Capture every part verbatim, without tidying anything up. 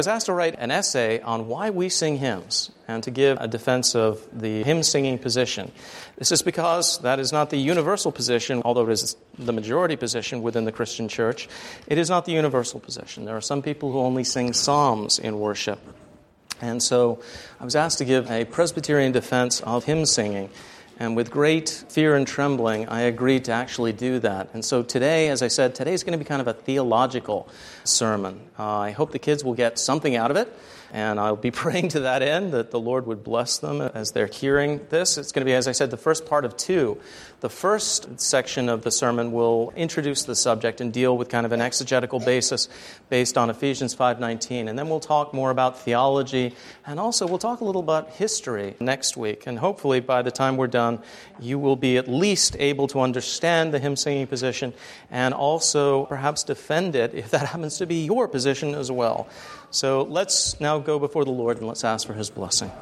was asked to write an essay on why we sing hymns and to give a defense of the hymn-singing position. This is because that is not the universal position, although it is the majority position within the Christian church. It is not the universal position. There are some people who only sing psalms in worship. And so I was asked to give a Presbyterian defense of hymn-singing. And with great fear and trembling, I agreed to actually do that. And so today, as I said, today is going to be kind of a theological sermon. Uh, I hope the kids will get something out of it. And I'll be praying to that end that the Lord would bless them as they're hearing this. It's going to be, as I said, the first part of two. The first section of the sermon will introduce the subject and deal with kind of an exegetical basis based on Ephesians five nineteen. And then we'll talk more about theology. And also we'll talk a little about history next week. And hopefully by the time we're done, you will be at least able to understand the hymn-singing position and also perhaps defend it if that happens to be your position as well. So let's now go before the Lord and let's ask for His blessing.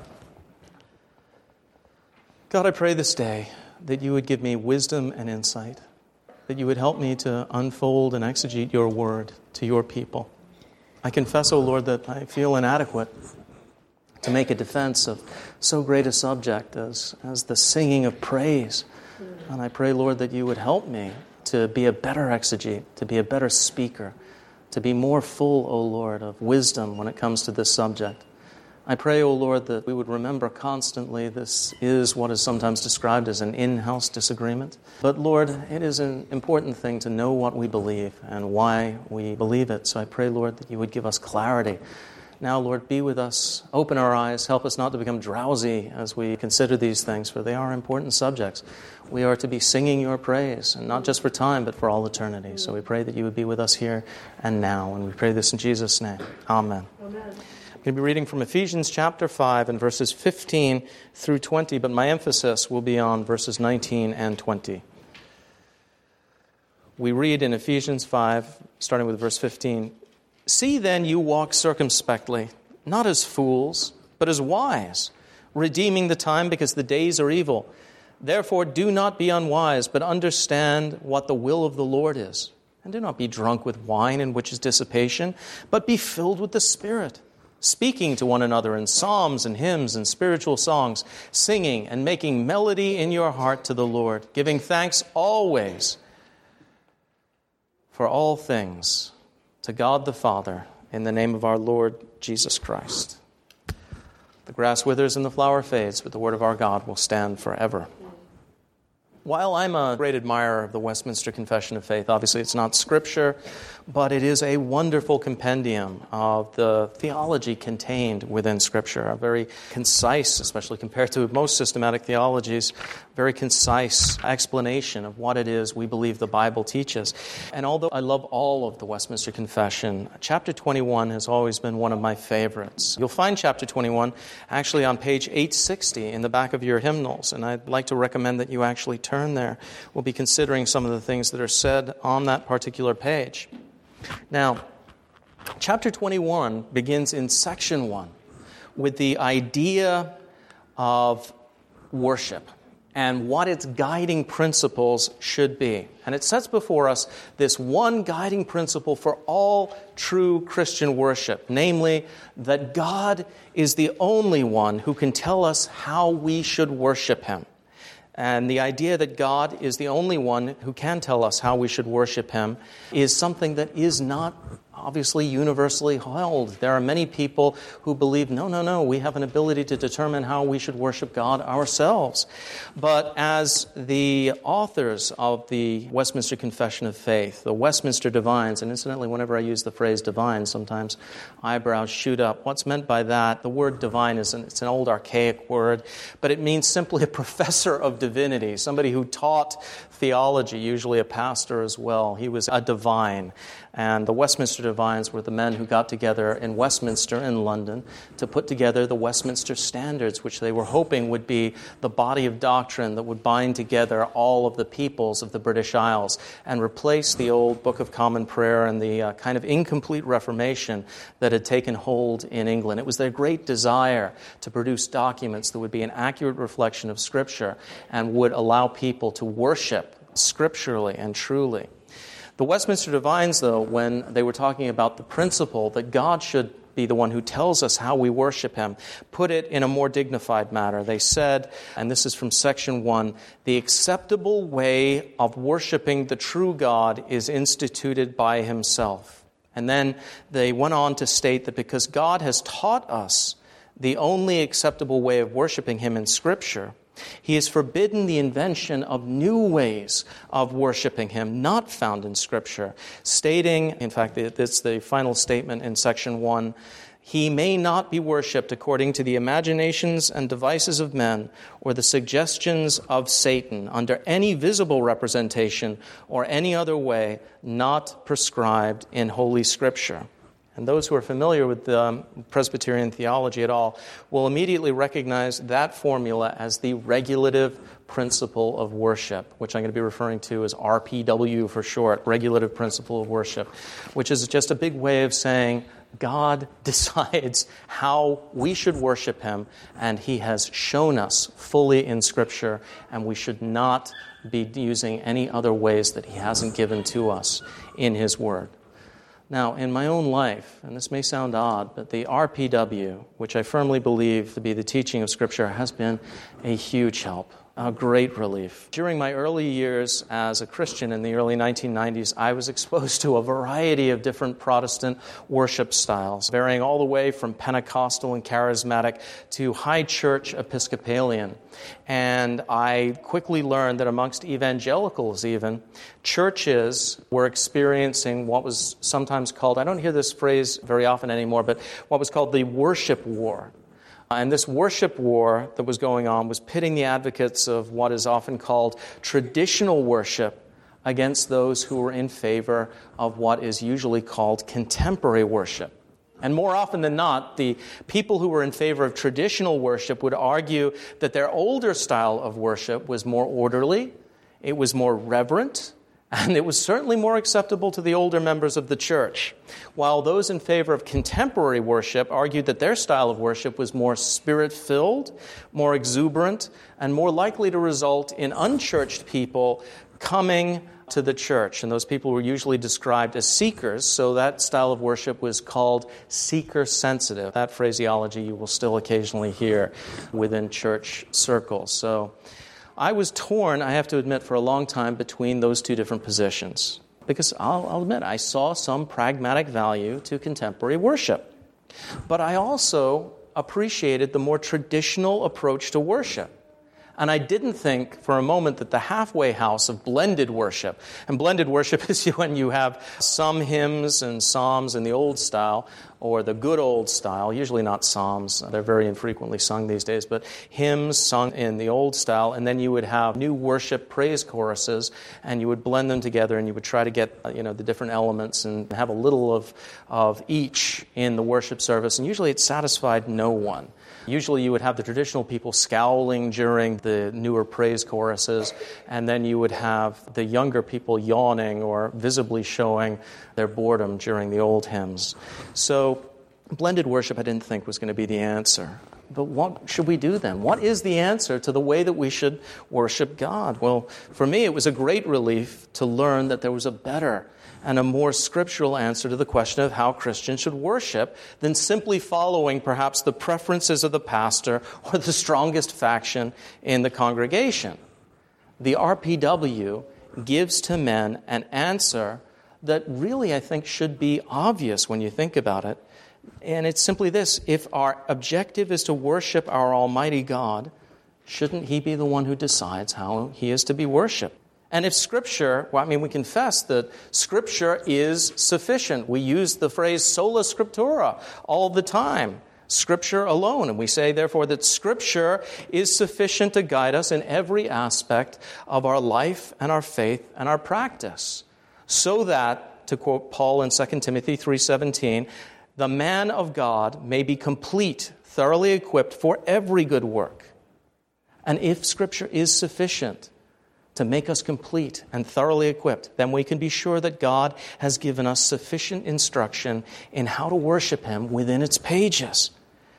God, I pray this day that you would give me wisdom and insight, that you would help me to unfold and exegete your word to your people. I confess, O Lord, that I feel inadequate to make a defense of so great a subject as, as the singing of praise. And I pray, Lord, that you would help me to be a better exegete, to be a better speaker, to be more full, O Lord, of wisdom when it comes to this subject. I pray, O Lord, that we would remember constantly this is what is sometimes described as an in-house disagreement. But Lord, it is an important thing to know what we believe and why we believe it. So I pray, Lord, that you would give us clarity. Now, Lord, be with us. Open our eyes. Help us not to become drowsy as we consider these things, for they are important subjects. We are to be singing your praise, and not just for time, but for all eternity. So we pray that you would be with us here and now, and we pray this in Jesus' name. Amen. Amen. I'm going to be reading from Ephesians chapter five and verses fifteen through twenty, but my emphasis will be on verses nineteen and twenty. We read in Ephesians five, starting with verse fifteen, "See then you walk circumspectly, not as fools, but as wise, redeeming the time because the days are evil. Therefore do not be unwise, but understand what the will of the Lord is. And do not be drunk with wine, in which is dissipation, but be filled with the Spirit, speaking to one another in psalms and hymns and spiritual songs, singing and making melody in your heart to the Lord, giving thanks always for all things to God the Father, in the name of our Lord Jesus Christ." The grass withers and the flower fades, but the word of our God will stand forever. While I'm a great admirer of the Westminster Confession of Faith, obviously it's not Scripture, but it is a wonderful compendium of the theology contained within Scripture, a very concise, especially compared to most systematic theologies, very concise explanation of what it is we believe the Bible teaches. And although I love all of the Westminster Confession, chapter twenty-one has always been one of my favorites. You'll find chapter twenty-one actually on page eight sixty in the back of your hymnals, and I'd like to recommend that you actually turn there. We'll be considering some of the things that are said on that particular page. Now, chapter twenty-one begins in section one with the idea of worship and what its guiding principles should be. And it sets before us this one guiding principle for all true Christian worship, namely that God is the only one who can tell us how we should worship Him. And the idea that God is the only one who can tell us how we should worship Him is something that is not obviously universally held. There are many people who believe, no, no, no, we have an ability to determine how we should worship God ourselves. But as the authors of the Westminster Confession of Faith, the Westminster Divines, and incidentally, whenever I use the phrase divine, sometimes eyebrows shoot up. What's meant by that? The word divine is an, it's an old archaic word, but it means simply a professor of divinity, somebody who taught theology, usually a pastor as well. He was a divine. And the Westminster Divines were the men who got together in Westminster in London to put together the Westminster Standards, which they were hoping would be the body of doctrine that would bind together all of the peoples of the British Isles and replace the old Book of Common Prayer and the uh, kind of incomplete Reformation that had taken hold in England. It was their great desire to produce documents that would be an accurate reflection of Scripture and would allow people to worship scripturally and truly. The Westminster Divines, though, when they were talking about the principle that God should be the one who tells us how we worship him, put it in a more dignified manner. They said, and this is from section one, the acceptable way of worshiping the true God is instituted by himself. And then they went on to state that because God has taught us the only acceptable way of worshiping him in Scripture, he has forbidden the invention of new ways of worshiping him not found in Scripture, stating, in fact, it's the final statement in section one, he may not be worshipped according to the imaginations and devices of men or the suggestions of Satan under any visible representation or any other way not prescribed in Holy Scripture. And those who are familiar with um, Presbyterian theology at all will immediately recognize that formula as the regulative principle of worship, which I'm going to be referring to as R P W for short, regulative principle of worship, which is just a big way of saying God decides how we should worship him, and he has shown us fully in Scripture, and we should not be using any other ways that he hasn't given to us in his Word. Now, in my own life, and this may sound odd, but the R P W, which I firmly believe to be the teaching of Scripture, has been a huge help, a great relief. During my early years as a Christian in the early nineteen nineties, I was exposed to a variety of different Protestant worship styles, varying all the way from Pentecostal and Charismatic to High Church Episcopalian. And I quickly learned that amongst evangelicals even, churches were experiencing what was sometimes called, I don't hear this phrase very often anymore, but what was called the worship war. And this worship war that was going on was pitting the advocates of what is often called traditional worship against those who were in favor of what is usually called contemporary worship. And more often than not, the people who were in favor of traditional worship would argue that their older style of worship was more orderly, it was more reverent, and it was certainly more acceptable to the older members of the church, while those in favor of contemporary worship argued that their style of worship was more spirit-filled, more exuberant, and more likely to result in unchurched people coming to the church. And those people were usually described as seekers, so that style of worship was called seeker-sensitive. That phraseology you will still occasionally hear within church circles. So I was torn, I have to admit, for a long time between those two different positions. Because I'll, I'll admit, I saw some pragmatic value to contemporary worship. But I also appreciated the more traditional approach to worship. And I didn't think for a moment that the halfway house of blended worship, and blended worship is when you have some hymns and psalms in the old style, or the good old style, usually not psalms, they're very infrequently sung these days, but hymns sung in the old style, and then you would have new worship praise choruses, and you would blend them together, and you would try to get, you know, the different elements and have a little of, of each in the worship service, and usually it satisfied no one. Usually you would have the traditional people scowling during the newer praise choruses, and then you would have the younger people yawning or visibly showing their boredom during the old hymns. So blended worship I didn't think was going to be the answer. But what should we do then? What is the answer to the way that we should worship God? Well, for me it was a great relief to learn that there was a better and a more scriptural answer to the question of how Christians should worship than simply following perhaps the preferences of the pastor or the strongest faction in the congregation. The R P W gives to men an answer that really I think should be obvious when you think about it. And it's simply this: if our objective is to worship our Almighty God, shouldn't He be the one who decides how He is to be worshipped? And if Scripture, well, I mean, we confess that Scripture is sufficient. We use the phrase sola scriptura all the time, Scripture alone. And we say, therefore, that Scripture is sufficient to guide us in every aspect of our life and our faith and our practice. So that, to quote Paul in Second Timothy three seventeen, the man of God may be complete, thoroughly equipped for every good work. And if Scripture is sufficient to make us complete and thoroughly equipped, then we can be sure that God has given us sufficient instruction in how to worship Him within its pages.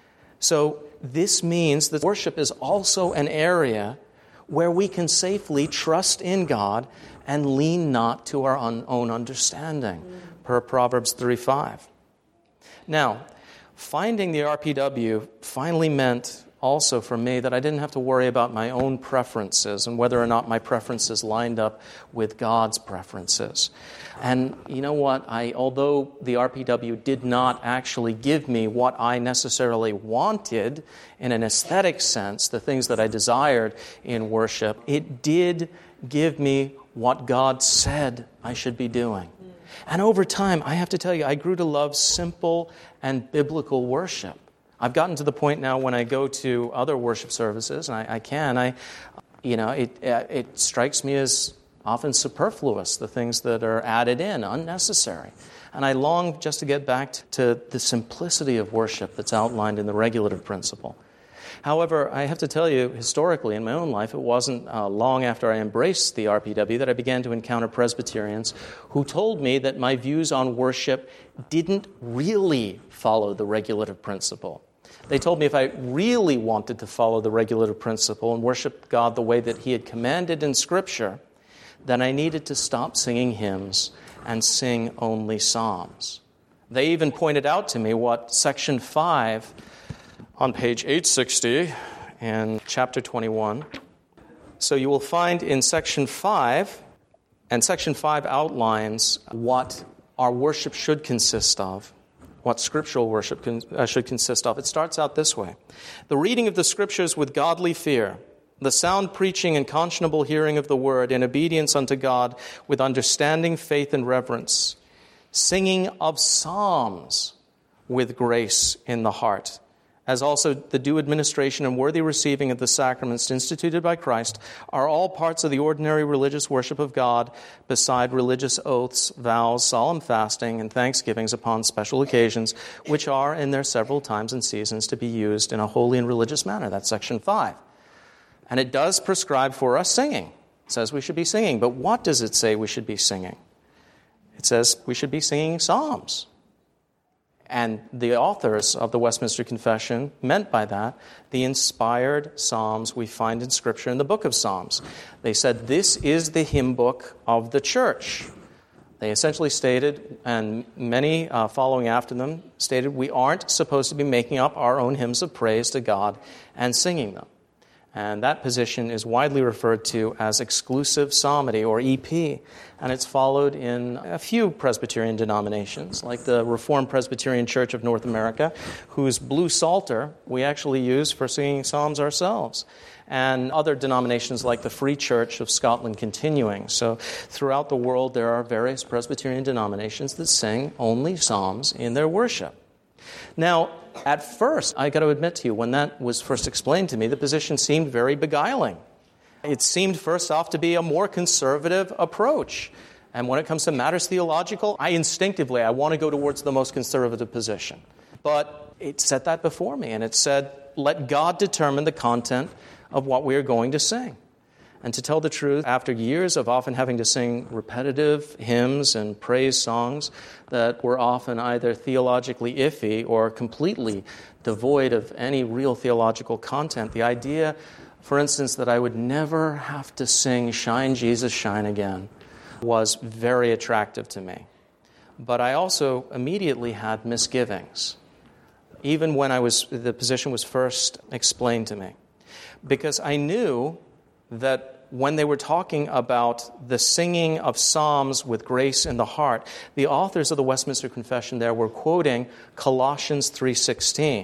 So this means that worship is also an area where we can safely trust in God and lean not to our own understanding, per Proverbs three five. Now, finding the R P W finally meant also for me that I didn't have to worry about my own preferences and whether or not my preferences lined up with God's preferences. And you know what? I, although the R P W did not actually give me what I necessarily wanted in an aesthetic sense, the things that I desired in worship, it did give me what God said I should be doing. And over time, I have to tell you, I grew to love simple and biblical worship. I've gotten to the point now when I go to other worship services, and I, I can, I, you know, it it strikes me as often superfluous, the things that are added in, unnecessary. And I long just to get back to the simplicity of worship that's outlined in the regulative principle. However, I have to tell you, historically, in my own life, it wasn't uh, long after I embraced the R P W that I began to encounter Presbyterians who told me that my views on worship didn't really follow the regulative principle. They told me if I really wanted to follow the regulative principle and worship God the way that He had commanded in Scripture, then I needed to stop singing hymns and sing only psalms. They even pointed out to me what section five on page eight sixty in chapter twenty-one. So you will find in section five, and section five outlines what our worship should consist of, what scriptural worship can, uh, should consist of. It starts out this way. The reading of the Scriptures with godly fear, the sound preaching and conscionable hearing of the word in obedience unto God with understanding, faith, and reverence, singing of psalms with grace in the heart, as also the due administration and worthy receiving of the sacraments instituted by Christ, are all parts of the ordinary religious worship of God, beside religious oaths, vows, solemn fasting, and thanksgivings upon special occasions, which are in their several times and seasons to be used in a holy and religious manner. That's section five. And it does prescribe for us singing. It says we should be singing. But what does it say we should be singing? It says we should be singing psalms. And the authors of the Westminster Confession meant by that the inspired psalms we find in Scripture in the book of Psalms. They said this is the hymn book of the church. They essentially stated, and many uh, following after them stated, we aren't supposed to be making up our own hymns of praise to God and singing them. And that position is widely referred to as exclusive psalmody, or E P. And it's followed in a few Presbyterian denominations, like the Reformed Presbyterian Church of North America, whose Blue Psalter we actually use for singing psalms ourselves, and other denominations like the Free Church of Scotland Continuing. So throughout the world, there are various Presbyterian denominations that sing only psalms in their worship. Now, at first, I got to admit to you, when that was first explained to me, the position seemed very beguiling. It seemed, first off, to be a more conservative approach. And when it comes to matters theological, I instinctively, I want to go towards the most conservative position. But it set that before me, and it said, let God determine the content of what we are going to sing. And to tell the truth, after years of often having to sing repetitive hymns and praise songs that were often either theologically iffy or completely devoid of any real theological content, the idea, for instance, that I would never have to sing Shine, Jesus, Shine Again was very attractive to me. But I also immediately had misgivings, even when I was the position was first explained to me, because I knew that when they were talking about the singing of psalms with grace in the heart, the authors of the Westminster Confession there were quoting Colossians three sixteen.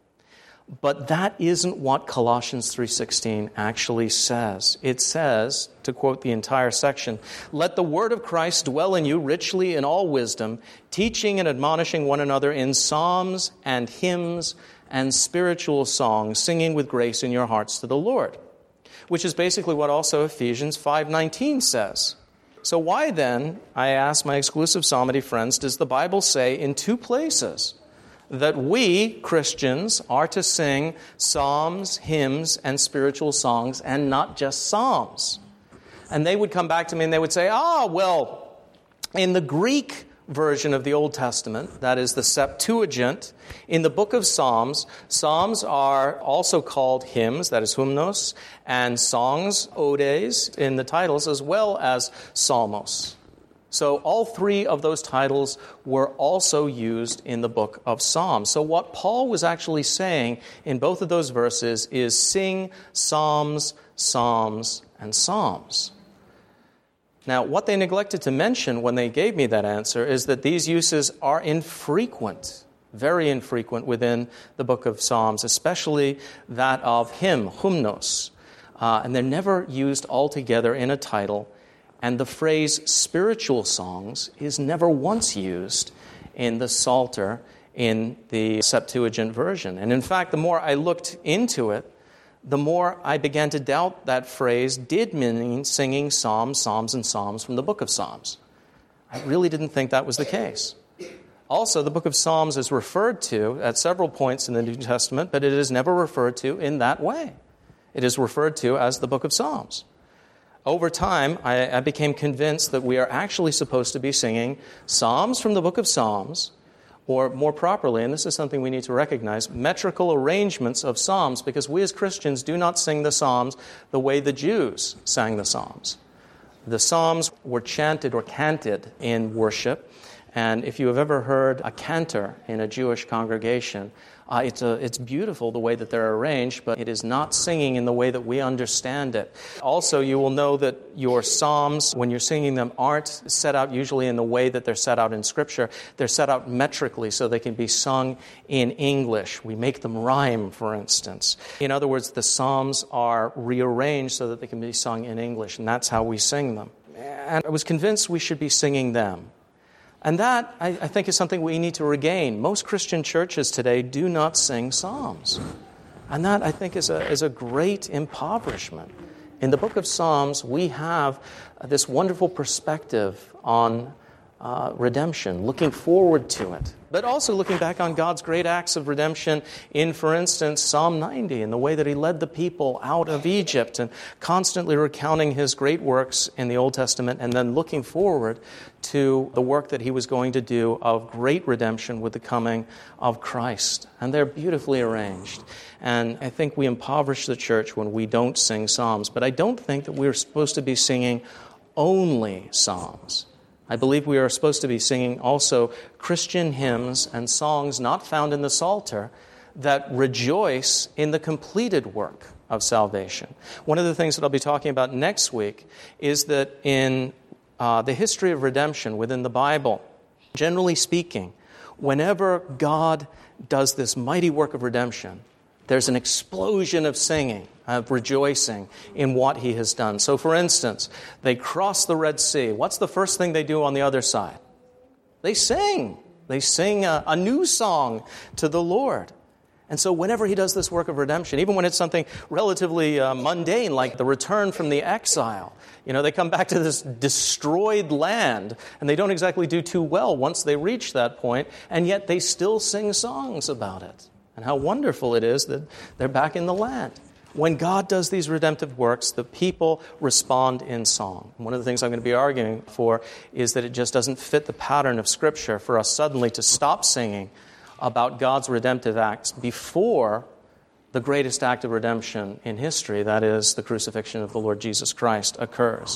But that isn't what Colossians three sixteen actually says. It says, to quote the entire section, let the word of Christ dwell in you richly in all wisdom, teaching and admonishing one another in psalms and hymns and spiritual songs, singing with grace in your hearts to the Lord. Which is basically what also Ephesians five nineteen says. So why then, I ask my exclusive psalmody friends, does the Bible say in two places that we, Christians, are to sing psalms, hymns, and spiritual songs, and not just psalms? And they would come back to me and they would say, ah, well, in the Greek version of the Old Testament, that is the Septuagint, in the book of Psalms, psalms are also called hymns, that is hymnos, and songs, odes, in the titles, as well as psalmos. So all three of those titles were also used in the book of Psalms. So what Paul was actually saying in both of those verses is sing psalms, psalms, and psalms. Now, what they neglected to mention when they gave me that answer is that these uses are infrequent, very infrequent within the book of Psalms, especially that of hymn, hymnos. Uh, and they're never used altogether in a title. And the phrase spiritual songs is never once used in the Psalter in the Septuagint version. And in fact, the more I looked into it, the more I began to doubt that phrase did mean singing psalms, psalms, and psalms from the book of Psalms. I really didn't think that was the case. Also, the book of Psalms is referred to at several points in the New Testament, but it is never referred to in that way. It is referred to as the book of Psalms. Over time, I, I became convinced that we are actually supposed to be singing psalms from the book of Psalms, or more properly, and this is something we need to recognize, metrical arrangements of psalms, because we as Christians do not sing the psalms the way the Jews sang the psalms. The psalms were chanted or canted in worship, and if you have ever heard a cantor in a Jewish congregation, Uh, it's, a, it's beautiful the way that they're arranged, but it is not singing in the way that we understand it. Also, you will know that your psalms, when you're singing them, aren't set out usually in the way that they're set out in Scripture. They're set out metrically so they can be sung in English. We make them rhyme, for instance. In other words, the psalms are rearranged so that they can be sung in English, and that's how we sing them. And I was convinced we should be singing them. And that, I, I think, is something we need to regain. Most Christian churches today do not sing psalms. And that, I think, is a, is a great impoverishment. In the book of Psalms, we have this wonderful perspective on uh, redemption, looking forward to it, but also looking back on God's great acts of redemption in, for instance, Psalm ninety, in the way that he led the people out of Egypt, and constantly recounting his great works in the Old Testament, and then looking forward to the work that he was going to do of great redemption with the coming of Christ. And they're beautifully arranged. And I think we impoverish the church when we don't sing psalms. But I don't think that we're supposed to be singing only psalms. I believe we are supposed to be singing also Christian hymns and songs not found in the Psalter that rejoice in the completed work of salvation. One of the things that I'll be talking about next week is that in Uh, the history of redemption within the Bible, generally speaking, whenever God does this mighty work of redemption, there's an explosion of singing, of rejoicing in what he has done. So, for instance, they cross the Red Sea. What's the first thing they do on the other side? They sing. They sing a, a new song to the Lord. And so whenever he does this work of redemption, even when it's something relatively uh, mundane, like the return from the exile, you know, they come back to this destroyed land, and they don't exactly do too well once they reach that point, and yet they still sing songs about it, and how wonderful it is that they're back in the land. When God does these redemptive works, the people respond in song. One of the things I'm going to be arguing for is that it just doesn't fit the pattern of Scripture for us suddenly to stop singing about God's redemptive acts before the greatest act of redemption in history, that is, the crucifixion of the Lord Jesus Christ, occurs.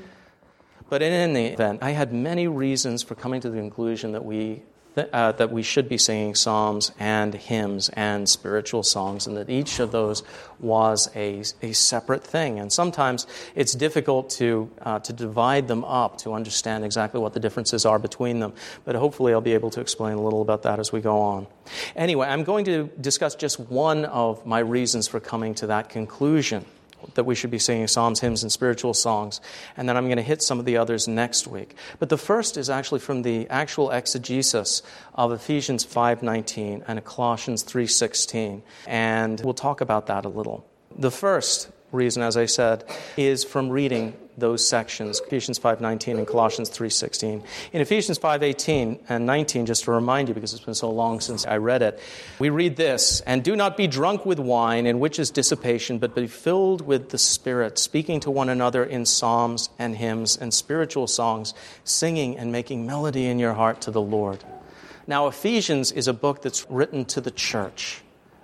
But in any event, I had many reasons for coming to the conclusion that we th- uh, that we should be singing psalms and hymns and spiritual songs, and that each of those was a, a separate thing. And sometimes it's difficult to uh, to divide them up, to understand exactly what the differences are between them. But hopefully I'll be able to explain a little about that as we go on. Anyway, I'm going to discuss just one of my reasons for coming to that conclusion, that we should be singing psalms, hymns, and spiritual songs. And then I'm going to hit some of the others next week. But the first is actually from the actual exegesis of Ephesians five nineteen and Colossians three sixteen. And we'll talk about that a little. The first reason, as I said, is from reading those sections, Ephesians five nineteen and Colossians three sixteen. In Ephesians five eighteen and nineteen, just to remind you, because it's been so long since I read it, we read this: "And do not be drunk with wine, in which is dissipation, but be filled with the Spirit, speaking to one another in psalms and hymns and spiritual songs, singing and making melody in your heart to the Lord." Now, Ephesians is a book that's written to the church.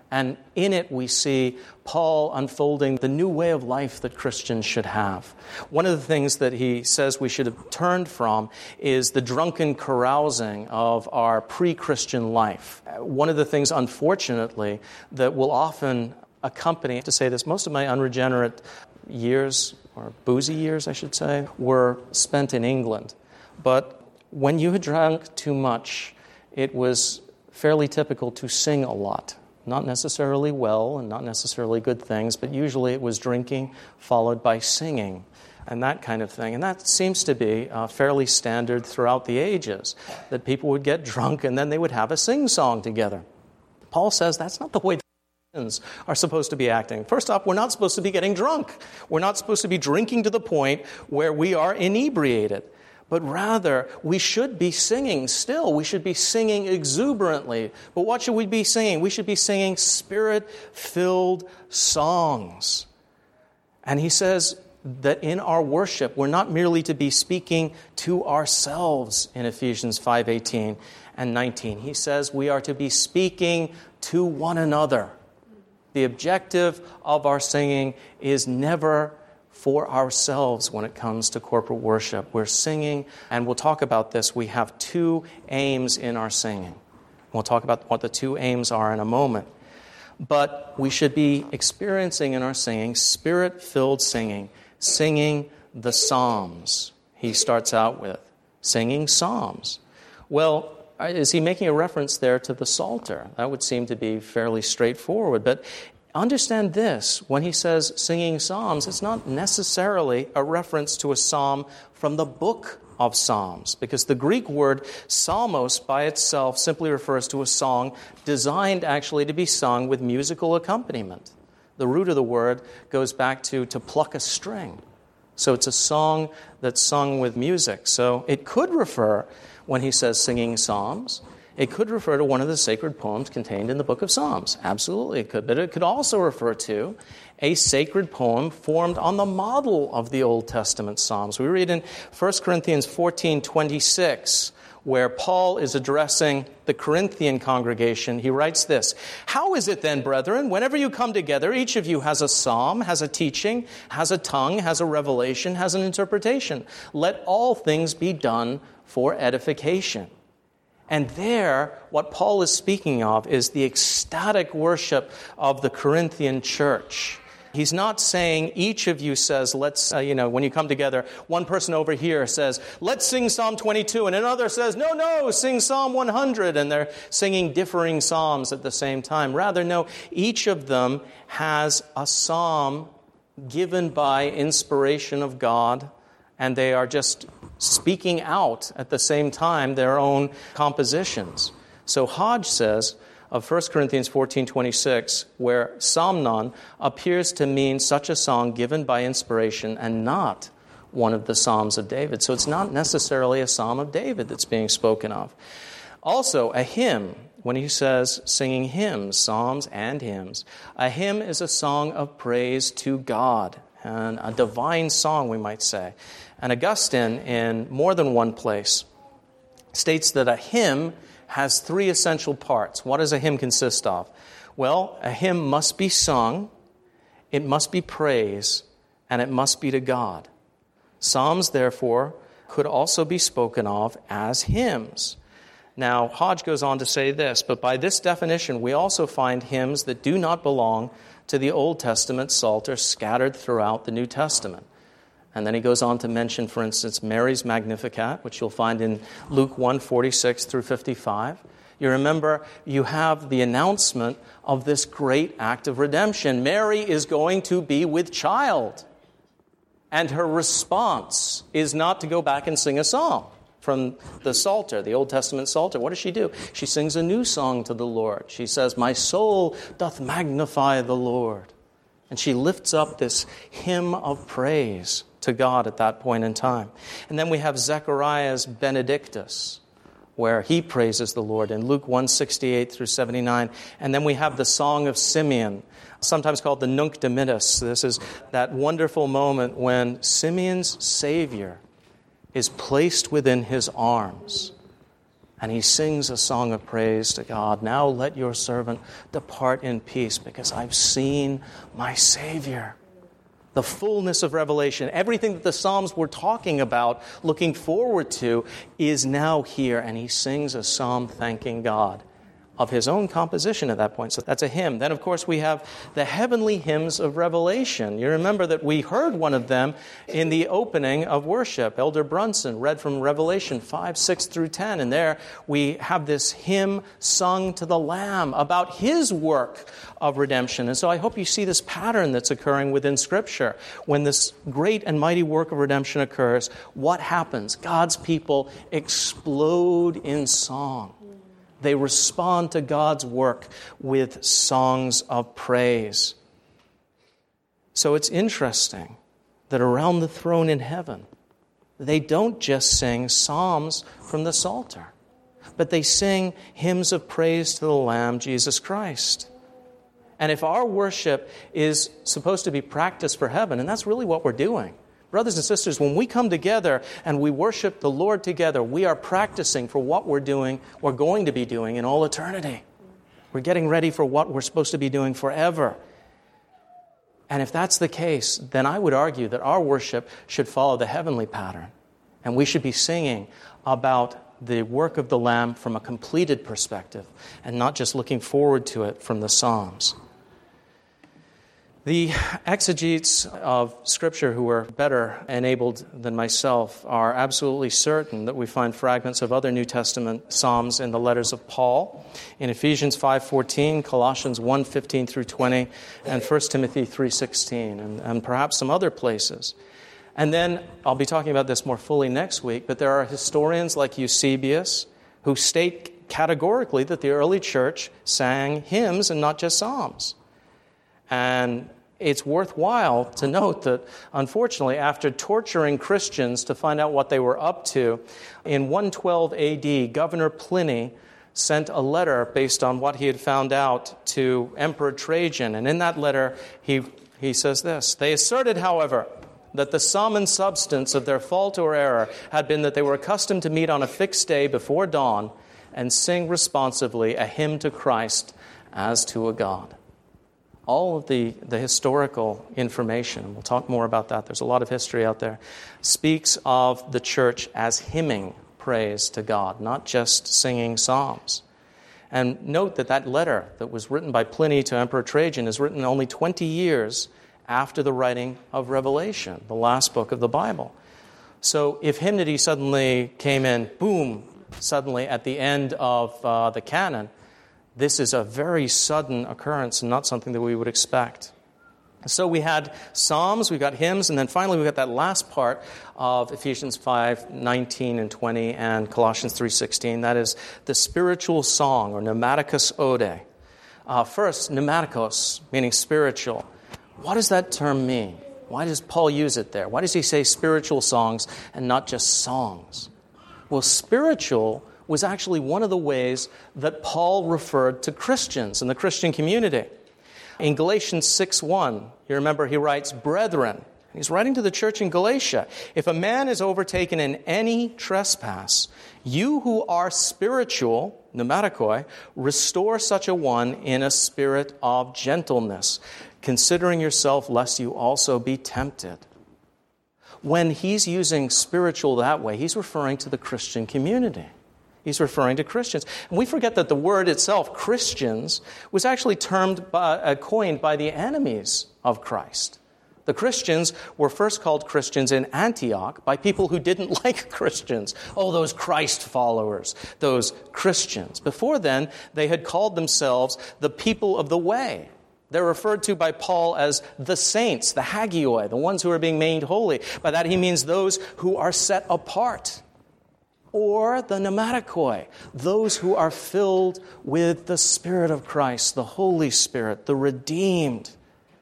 And in it we see Paul unfolding the new way of life that Christians should have. One of the things that he says we should have turned from is the drunken carousing of our pre-Christian life. One of the things, unfortunately, that will often accompany, to say this, most of my unregenerate years, or boozy years, I should say, were spent in England. But when you had drunk too much, it was fairly typical to sing a lot. Not necessarily well and not necessarily good things, but usually it was drinking followed by singing and that kind of thing. And that seems to be uh, fairly standard throughout the ages, that people would get drunk and then they would have a sing-song together. Paul says that's not the way Christians are supposed to be acting. First off, we're not supposed to be getting drunk. We're not supposed to be drinking to the point where we are inebriated. But rather, we should be singing still. We should be singing exuberantly. But what should we be singing? We should be singing Spirit-filled songs. And he says that in our worship, we're not merely to be speaking to ourselves in Ephesians five eighteen and nineteen. He says we are to be speaking to one another. The objective of our singing is never for ourselves when it comes to corporate worship. We're singing, and we'll talk about this. We have two aims in our singing. We'll talk about what the two aims are in a moment. But we should be experiencing in our singing Spirit-filled singing, singing the Psalms. He starts out with singing Psalms. Well, is he making a reference there to the Psalter? That would seem to be fairly straightforward, but understand this, when he says singing psalms, it's not necessarily a reference to a psalm from the book of Psalms, because the Greek word psalmos by itself simply refers to a song designed actually to be sung with musical accompaniment. The root of the word goes back to to pluck a string. So it's a song that's sung with music. So it could refer, when he says singing psalms, it could refer to one of the sacred poems contained in the book of Psalms. Absolutely it could. But it could also refer to a sacred poem formed on the model of the Old Testament Psalms. We read in First Corinthians fourteen twenty-six, where Paul is addressing the Corinthian congregation. He writes this: "How is it then, brethren, whenever you come together, each of you has a psalm, has a teaching, has a tongue, has a revelation, has an interpretation? Let all things be done for edification." And there, what Paul is speaking of is the ecstatic worship of the Corinthian church. He's not saying each of you says, let's, uh, you know, when you come together, one person over here says, let's sing Psalm twenty-two, and another says, no, no, sing Psalm one hundred, and they're singing differing psalms at the same time. Rather, no, each of them has a psalm given by inspiration of God, and they are just speaking out at the same time their own compositions. So Hodge says of First Corinthians fourteen twenty-six, where psalmon appears to mean such a song given by inspiration and not one of the Psalms of David. So it's not necessarily a Psalm of David that's being spoken of. Also, a hymn, when he says singing hymns, psalms and hymns, a hymn is a song of praise to God, and a divine song, we might say. And Augustine, in more than one place, states that a hymn has three essential parts. What does a hymn consist of? Well, a hymn must be sung, it must be praise, and it must be to God. Psalms, therefore, could also be spoken of as hymns. Now, Hodge goes on to say this, but by this definition, we also find hymns that do not belong to the Old Testament Psalter scattered throughout the New Testament. And then he goes on to mention, for instance, Mary's Magnificat, which you'll find in Luke one forty-six through fifty-five. You remember, you have the announcement of this great act of redemption. Mary is going to be with child. And her response is not to go back and sing a psalm from the Psalter, the Old Testament Psalter. What does she do? She sings a new song to the Lord. She says, "My soul doth magnify the Lord." And she lifts up this hymn of praise to God at that point in time. And then we have Zechariah's Benedictus, where he praises the Lord in Luke one sixty-eight through seventy-nine. And then we have the Song of Simeon, sometimes called the Nunc Dimittis. This is that wonderful moment when Simeon's Savior is placed within his arms. And he sings a song of praise to God. Now let your servant depart in peace, because I've seen my Savior. The fullness of revelation, everything that the Psalms were talking about, looking forward to, is now here. And he sings a psalm thanking God of his own composition at that point. So that's a hymn. Then, of course, we have the heavenly hymns of Revelation. You remember that we heard one of them in the opening of worship. Elder Brunson read from Revelation five, six through ten. And there we have this hymn sung to the Lamb about his work of redemption. And so I hope you see this pattern that's occurring within Scripture. When this great and mighty work of redemption occurs, what happens? God's people explode in song. They respond to God's work with songs of praise. So it's interesting that around the throne in heaven, they don't just sing psalms from the Psalter, but they sing hymns of praise to the Lamb, Jesus Christ. And if our worship is supposed to be practiced for heaven, and that's really what we're doing, brothers and sisters, when we come together and we worship the Lord together, we are practicing for what we're doing, we're going to be doing in all eternity. We're getting ready for what we're supposed to be doing forever. And if that's the case, then I would argue that our worship should follow the heavenly pattern. And we should be singing about the work of the Lamb from a completed perspective and not just looking forward to it from the Psalms. The exegetes of Scripture who are better enabled than myself are absolutely certain that we find fragments of other New Testament psalms in the letters of Paul, in Ephesians five fourteen, Colossians one fifteen through twenty, and First Timothy three sixteen, and, and perhaps some other places. And then, I'll be talking about this more fully next week, but there are historians like Eusebius who state categorically that the early church sang hymns and not just psalms. And it's worthwhile to note that, unfortunately, after torturing Christians to find out what they were up to, in one twelve A D, Governor Pliny sent a letter based on what he had found out to Emperor Trajan. And in that letter, he, he says this: "They asserted, however, that the sum and substance of their fault or error had been that they were accustomed to meet on a fixed day before dawn and sing responsively a hymn to Christ as to a God." All of the, the historical information, and we'll talk more about that, there's a lot of history out there, speaks of the church as hymning praise to God, not just singing psalms. And note that that letter that was written by Pliny to Emperor Trajan is written only twenty years after the writing of Revelation, the last book of the Bible. So if hymnody suddenly came in, boom, suddenly at the end of uh, the canon, this is a very sudden occurrence and not something that we would expect. So we had psalms, we got hymns, and then finally we got that last part of Ephesians five nineteen and twenty and Colossians three sixteen. That is the spiritual song, or pneumatikos ode. Uh, first, pneumatikos, meaning spiritual. What does that term mean? Why does Paul use it there? Why does he say spiritual songs and not just songs? Well, spiritual was actually one of the ways that Paul referred to Christians in the Christian community. In Galatians six one, you remember he writes, "Brethren," he's writing to the church in Galatia, "if a man is overtaken in any trespass, you who are spiritual," pneumatikoi, "restore such a one in a spirit of gentleness, considering yourself lest you also be tempted." When he's using spiritual that way, he's referring to the Christian community. He's referring to Christians. And we forget that the word itself, Christians, was actually termed by, uh, coined by the enemies of Christ. The Christians were first called Christians in Antioch by people who didn't like Christians. Oh, those Christ followers, those Christians. Before then, they had called themselves the people of the way. They're referred to by Paul as the saints, the hagioi, the ones who are being made holy. By that he means those who are set apart. Or the pneumatikoi, those who are filled with the Spirit of Christ, the Holy Spirit, the redeemed.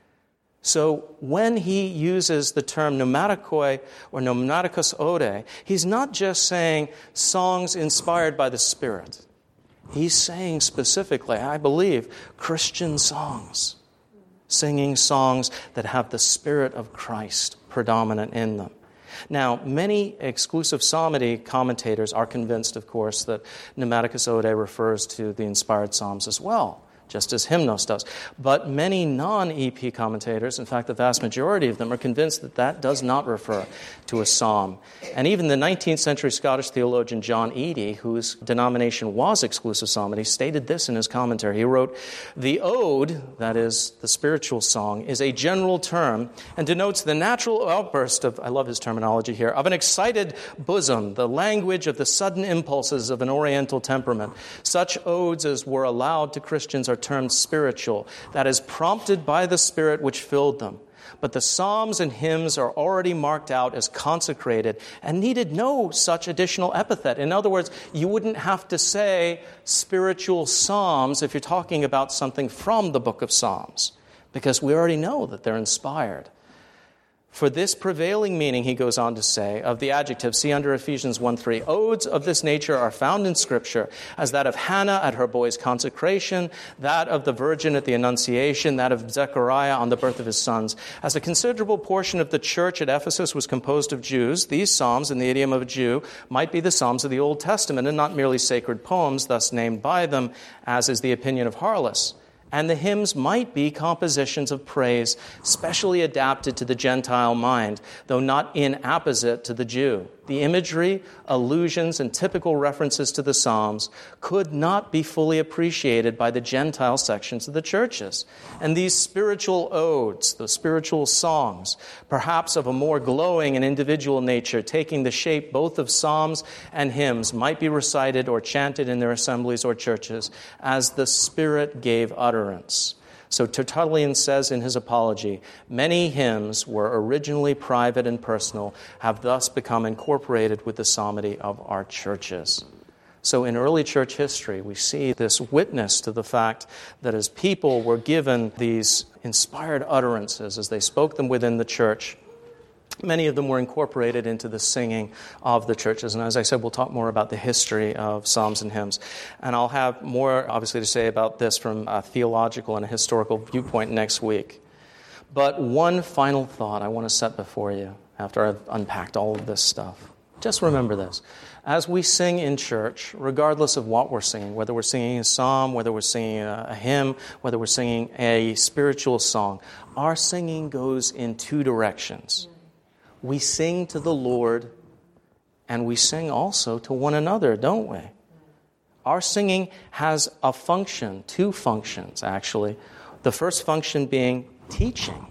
So when he uses the term pneumatikoi or pneumatikos ode, he's not just saying songs inspired by the Spirit. He's saying specifically, I believe, Christian songs, singing songs that have the Spirit of Christ predominant in them. Now, many exclusive psalmody commentators are convinced, of course, that Pneumaticus Ode refers to the inspired psalms as well, just as Hymnos does. But many non-E P commentators, in fact, the vast majority of them, are convinced that that does not refer to a psalm. And even the nineteenth century Scottish theologian John Eadie, whose denomination was exclusive psalmody, stated this in his commentary. He wrote, "The ode," that is, the spiritual song, "is a general term and denotes the natural outburst of," I love his terminology here, "of an excited bosom, the language of the sudden impulses of an oriental temperament. Such odes as were allowed to Christians are termed spiritual, that is, prompted by the Spirit which filled them. But the psalms and hymns are already marked out as consecrated and needed no such additional epithet." In other words, you wouldn't have to say spiritual psalms if you're talking about something from the book of Psalms, because we already know that they're inspired. For this prevailing meaning, he goes on to say, of the adjective, see under Ephesians one three, odes of this nature are found in Scripture, as that of Hannah at her boy's consecration, that of the Virgin at the Annunciation, that of Zechariah on the birth of his sons. As a considerable portion of the church at Ephesus was composed of Jews, these psalms, in the idiom of a Jew, might be the psalms of the Old Testament and not merely sacred poems, thus named by them, as is the opinion of Harless. And the hymns might be compositions of praise, specially adapted to the Gentile mind, though not inapposite to the Jew. The imagery, allusions, and typical references to the Psalms could not be fully appreciated by the Gentile sections of the churches. And these spiritual odes, the spiritual songs, perhaps of a more glowing and individual nature, taking the shape both of psalms and hymns, might be recited or chanted in their assemblies or churches as the Spirit gave utterance. So Tertullian says in his Apology, many hymns were originally private and personal, have thus become incorporated with the psalmody of our churches. So in early church history, we see this witness to the fact that as people were given these inspired utterances, as they spoke them within the church, many of them were incorporated into the singing of the churches. And as I said, we'll talk more about the history of psalms and hymns. And I'll have more, obviously, to say about this from a theological and a historical viewpoint next week. But one final thought I want to set before you after I've unpacked all of this stuff. Just remember this. As we sing in church, regardless of what we're singing, whether we're singing a psalm, whether we're singing a hymn, whether we're singing a spiritual song, our singing goes in two directions. We sing to the Lord, and we sing also to one another, don't we? Our singing has a function, two functions, actually. The first function being teaching.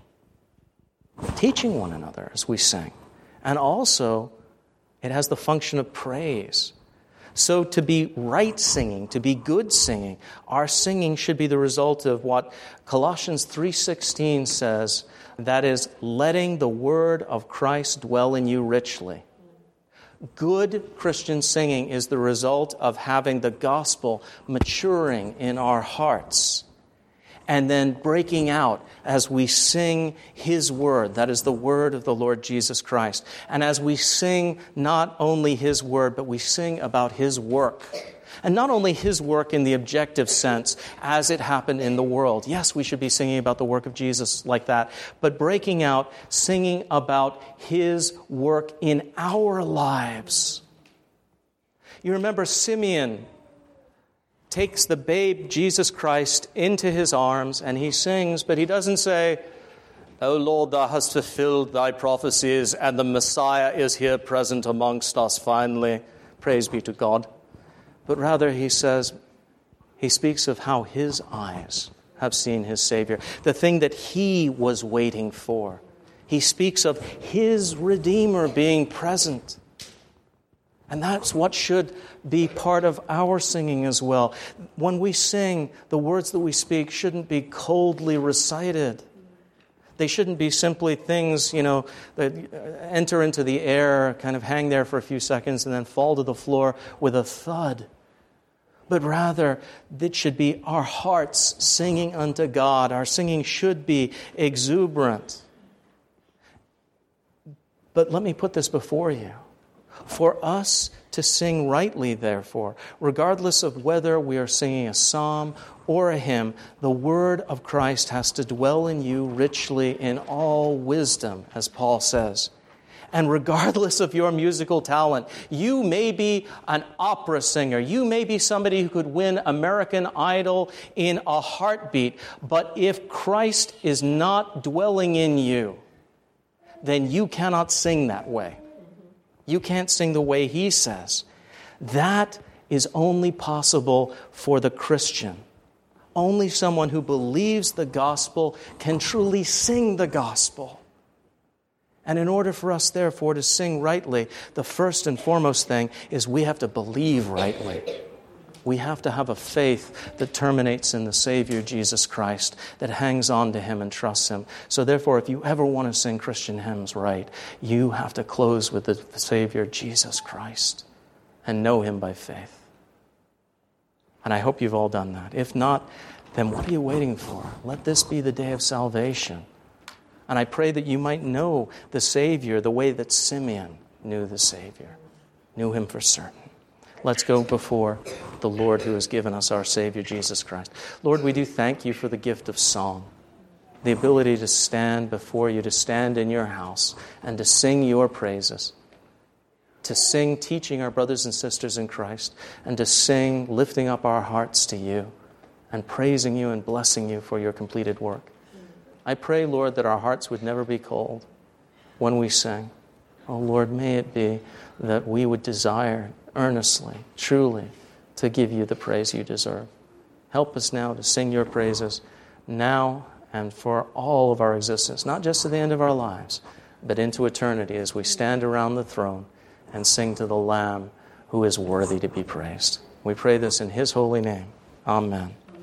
Teaching one another as we sing. And also, it has the function of praise. So to be right singing, to be good singing, our singing should be the result of what Colossians three sixteen says, that is, letting the word of Christ dwell in you richly. Good Christian singing is the result of having the gospel maturing in our hearts and then breaking out as we sing His word, that is the word of the Lord Jesus Christ. And as we sing not only His word, but we sing about His work. And not only His work in the objective sense as it happened in the world. Yes, we should be singing about the work of Jesus like that. But breaking out, singing about His work in our lives. You remember Simeon takes the babe Jesus Christ into his arms and he sings, but he doesn't say, "O Lord, thou hast fulfilled thy prophecies and the Messiah is here present amongst us finally. Praise be to God." But rather he says, he speaks of how his eyes have seen his Savior, the thing that he was waiting for. He speaks of his Redeemer being present. And that's what should be part of our singing as well. When we sing, the words that we speak shouldn't be coldly recited. They shouldn't be simply things, you know, that enter into the air, kind of hang there for a few seconds, and then fall to the floor with a thud. But rather, it should be our hearts singing unto God. Our singing should be exuberant. But let me put this before you. For us to sing rightly, therefore, regardless of whether we are singing a psalm or a hymn, the word of Christ has to dwell in you richly in all wisdom, as Paul says. And regardless of your musical talent, you may be an opera singer. You may be somebody who could win American Idol in a heartbeat. But if Christ is not dwelling in you, then you cannot sing that way. You can't sing the way he says. That is only possible for the Christian. Only someone who believes the gospel can truly sing the gospel. And in order for us, therefore, to sing rightly, the first and foremost thing is we have to believe rightly. We have to have a faith that terminates in the Savior, Jesus Christ, that hangs on to him and trusts him. So therefore, if you ever want to sing Christian hymns right, you have to close with the Savior, Jesus Christ, and know him by faith. And I hope you've all done that. If not, then what are you waiting for? Let this be the day of salvation. And I pray that you might know the Savior the way that Simeon knew the Savior, knew him for certain. Let's go before the Lord who has given us our Savior, Jesus Christ. Lord, we do thank you for the gift of song, the ability to stand before you, to stand in your house and to sing your praises, to sing teaching our brothers and sisters in Christ, and to sing lifting up our hearts to you and praising you and blessing you for your completed work. I pray, Lord, that our hearts would never be cold when we sing. Oh, Lord, may it be that we would desire earnestly, truly, to give you the praise you deserve. Help us now to sing your praises now and for all of our existence, not just to the end of our lives, but into eternity as we stand around the throne and sing to the Lamb who is worthy to be praised. We pray this in his holy name. Amen.